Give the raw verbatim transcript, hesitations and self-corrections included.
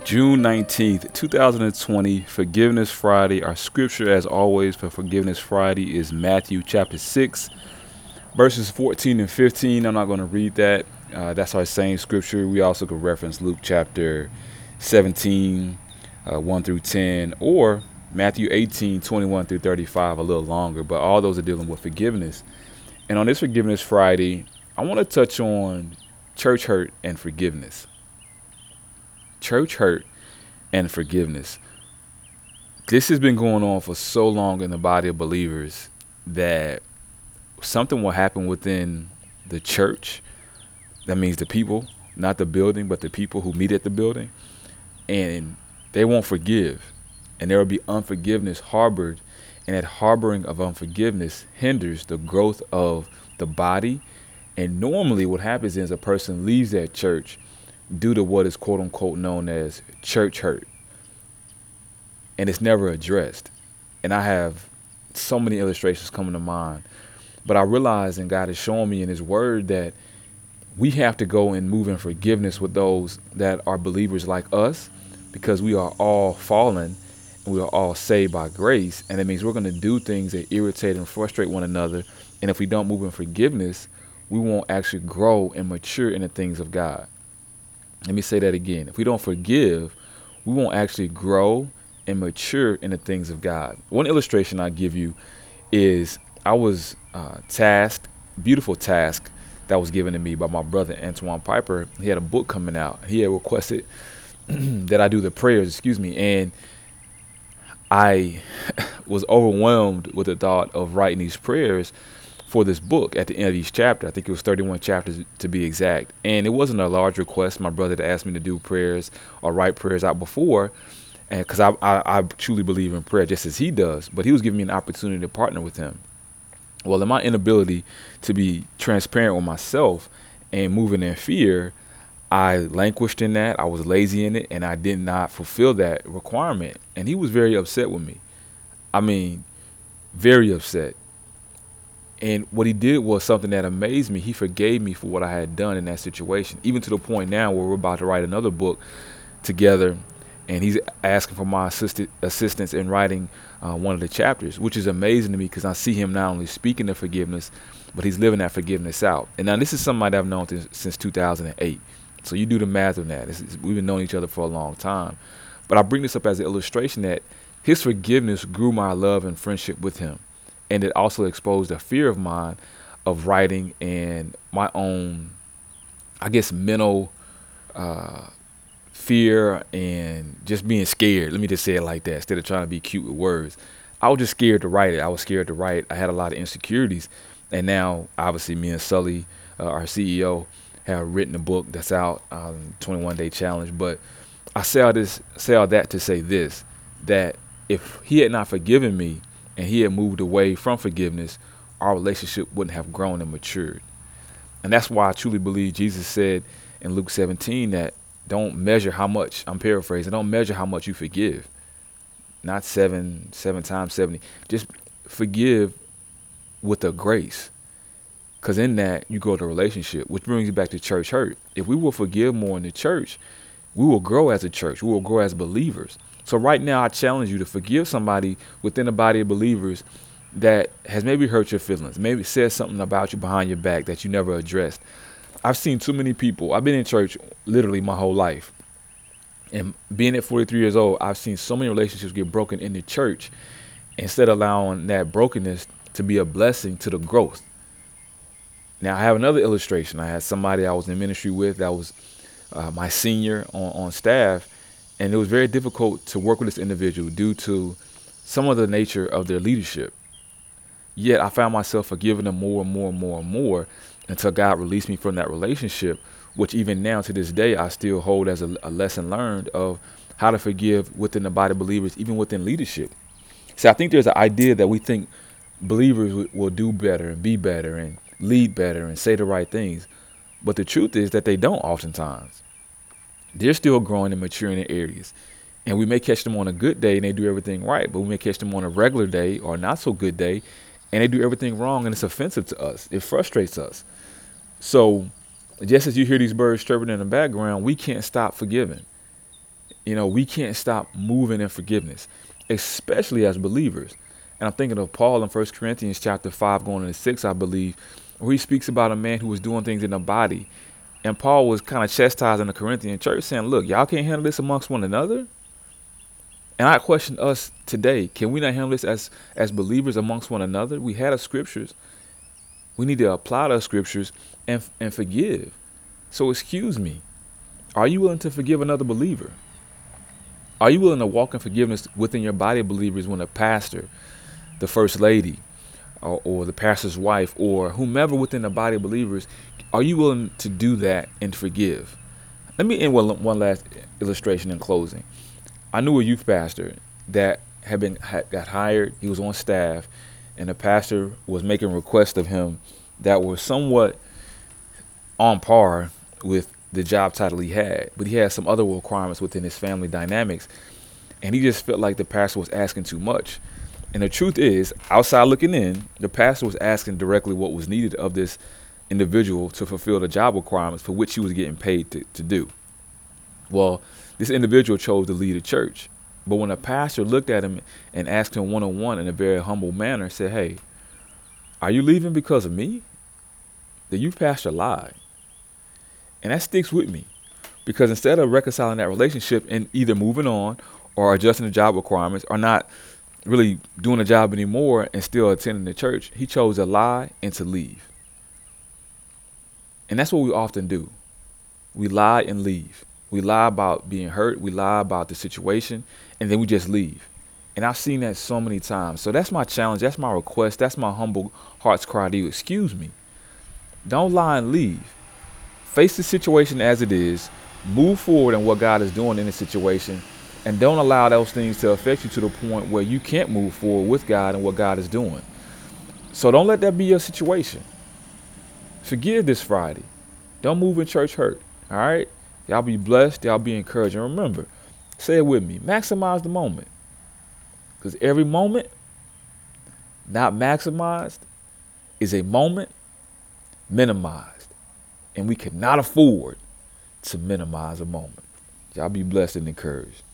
June nineteenth, twenty twenty, Forgiveness Friday. Our scripture, as always, for Forgiveness Friday is Matthew chapter six, verses fourteen and fifteen. I'm not going to read that. Uh, that's our same scripture. We also could reference Luke chapter seventeen, uh, one through ten, or Matthew eighteen, twenty-one through thirty-five, a little longer. But all those are dealing with forgiveness. And on this Forgiveness Friday, I want to touch on church hurt and forgiveness. Church hurt and forgiveness. This has been going on for so long in the body of believers that something will happen within the church. That means the people, not the building, but the people who meet at the building. And they won't forgive. And there will be unforgiveness harbored. And that harboring of unforgiveness hinders the growth of the body. And normally what happens is a person leaves that church due to what is quote unquote known as church hurt. And it's never addressed. And I have so many illustrations coming to mind. But I realize, and God is showing me in his word, that we have to go and move in forgiveness with those that are believers like us, because we are all fallen and we are all saved by grace. And it means we're going to do things that irritate and frustrate one another. And if we don't move in forgiveness, we won't actually grow and mature in the things of God. Let me say that again. If we don't forgive, we won't actually grow and mature in the things of God. One illustration I give you is I was uh, tasked, beautiful task that was given to me by my brother, Antoine Piper. He had a book coming out. He had requested that I do the prayers, excuse me. And I was overwhelmed with the thought of writing these prayers for this book at the end of each chapter. I think it was thirty-one chapters to be exact. And it wasn't a large request. My brother had asked me to do prayers or write prayers out before, and because I, I, I truly believe in prayer just as he does. But he was giving me an opportunity to partner with him. Well, in my inability to be transparent with myself and moving in fear, I languished in that. I was lazy in it, and I did not fulfill that requirement. And he was very upset with me. I mean, very upset. And what he did was something that amazed me. He forgave me for what I had done in that situation, even to the point now where we're about to write another book together. And he's asking for my assist- assistance in writing uh, one of the chapters, which is amazing to me because I see him not only speaking of forgiveness, but he's living that forgiveness out. And now this is somebody I've known th- since two thousand eight. So you do the math on that. This is, we've been knowing each other for a long time. But I bring this up as an illustration that his forgiveness grew my love and friendship with him. And it also exposed a fear of mine of writing and my own, I guess, mental uh, fear and just being scared. Let me just say it like that instead of trying to be cute with words. I was just scared to write it. I was scared to write. I had a lot of insecurities. And now, obviously, me and Sully, uh, our C E O, have written a book that's out, um, twenty-one day challenge. But I say all this, say all that to say this, that if he had not forgiven me, and he had moved away from forgiveness, our relationship wouldn't have grown and matured. And that's why I truly believe Jesus said in Luke seventeen that don't measure how much, I'm paraphrasing, don't measure how much you forgive. Not seven, seven times seventy. Just forgive with a grace. Because in that, you grow the relationship, which brings you back to church hurt. If we will forgive more in the church, we will grow as a church. We will grow as believers. So right now, I challenge you to forgive somebody within the body of believers that has maybe hurt your feelings, maybe said something about you behind your back that you never addressed. I've seen too many people. I've been in church literally my whole life. And being at forty-three years old, I've seen so many relationships get broken in the church instead of allowing that brokenness to be a blessing to the growth. Now, I have another illustration. I had somebody I was in ministry with that was uh, my senior on, on staff. And it was very difficult to work with this individual due to some of the nature of their leadership. Yet I found myself forgiving them more and more and more and more until God released me from that relationship, which even now to this day, I still hold as a, a lesson learned of how to forgive within the body of believers, even within leadership. See, I think there's an idea that we think believers w- will do better and be better and lead better and say the right things. But the truth is that they don't oftentimes. They're still growing and maturing in areas. And we may catch them on a good day and they do everything right, but we may catch them on a regular day or not so good day and they do everything wrong, and it's offensive to us. It frustrates us. So just as you hear these birds chirping in the background, we can't stop forgiving. You know, we can't stop moving in forgiveness, especially as believers. And I'm thinking of Paul in First Corinthians chapter five, going into six, I believe, where he speaks about a man who was doing things in the body. And Paul was kind of chastising the Corinthian church, saying, look, y'all can't handle this amongst one another. And I question us today, can we not handle this as, as believers amongst one another? We had our scriptures. We need to apply those scriptures and, and forgive. So excuse me, are you willing to forgive another believer? Are you willing to walk in forgiveness within your body of believers when a pastor, the first lady, or, or the pastor's wife, or whomever within the body of believers, are you willing to do that and forgive? Let me end with one last illustration in closing. I knew a youth pastor that had been had, got hired. He was on staff, and the pastor was making requests of him that were somewhat on par with the job title he had, but he had some other requirements within his family dynamics, and he just felt like the pastor was asking too much. And the truth is, outside looking in, the pastor was asking directly what was needed of this individual to fulfill the job requirements for which he was getting paid to, to do. Well, this individual chose to lead a church, but when a pastor looked at him and asked him one-on-one in a very humble manner, said, hey, are you leaving because of me? The youth pastor lied. And that sticks with me, because instead of reconciling that relationship and either moving on or adjusting the job requirements or not really doing the job anymore and still attending the church, he chose to lie and to leave. And that's what we often do. We lie and leave. We lie about being hurt. We lie about the situation, and then we just leave. And I've seen that so many times. So that's my challenge. That's my request. That's my humble heart's cry to you. Excuse me. Don't lie and leave. Face the situation as it is. Move forward in what God is doing in the situation, and don't allow those things to affect you to the point where you can't move forward with God and what God is doing. So don't let that be your situation. Forgive this Friday. Don't move in church hurt. All right? Y'all be blessed. Y'all be encouraged. And remember, say it with me, maximize the moment. Because every moment not maximized is a moment minimized. And we cannot afford to minimize a moment. Y'all be blessed and encouraged.